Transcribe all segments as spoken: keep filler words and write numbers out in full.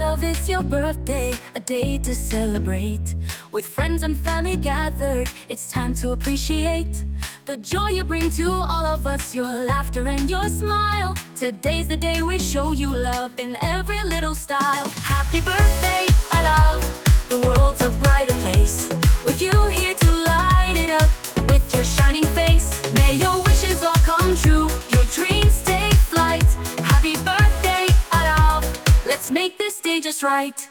Adolf, it's your birthday, a day to celebrate. With friends and family gathered, it's time to appreciate the joy you bring to all of us, your laughter and your smile. Today's the day we show you love in every little style. Happy birthday, Adolf, the world's a brighter place. With you here to light it up, with your shining face. May your wishes all come true, your dreams take flight. Happy birthday, Adolf, let's make this day just right.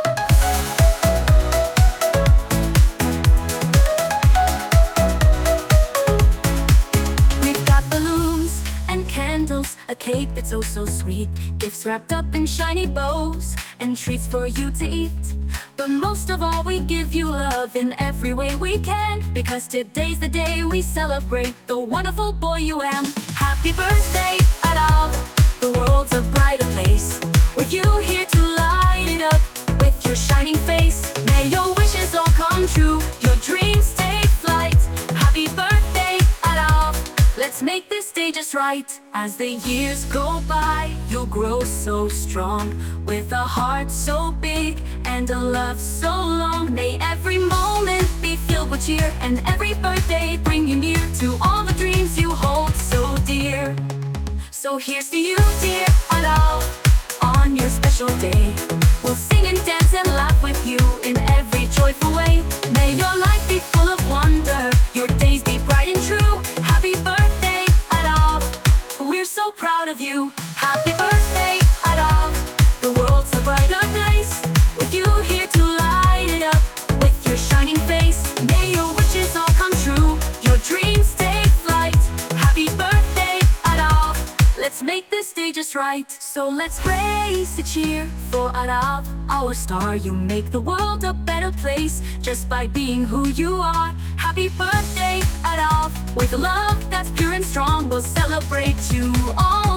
A cake that's oh so sweet, gifts wrapped up in shiny bows, and treats for you to eat. But most of all, we give you love in every way we can, because today's the day we celebrate the wonderful boy you am. Happy birthday, Adolf, the world's a brighter place. With you here to light it up, with your shining face. May your wishes all come true, your dreams take flight. Happy birthday, Adolf, let's make this day just right. As the years go by, you'll grow so strong, with a heart so big and a love so long. May every moment be filled with cheer, and every birthday bring you near to all the dreams you hold so dear. So here's to you, dear Adolf, on your special day. We'll sing and dance and laugh with you in every joyful way. May your life be full of wonder, your days be bright and true. Happy birthday, Adolf, we're so proud of you. Happy birthday, Adolf, the world's a brighter place. With you here to light it up, with your shining face. May your wishes all come true, your dreams take flight. Happy birthday, Adolf, let's make this day just right. So let's raise a cheer for Adolf, our star. You make the world a better place just by being who you are. Happy birthday, Adolf, with love that's pure and strong, we'll celebrate you all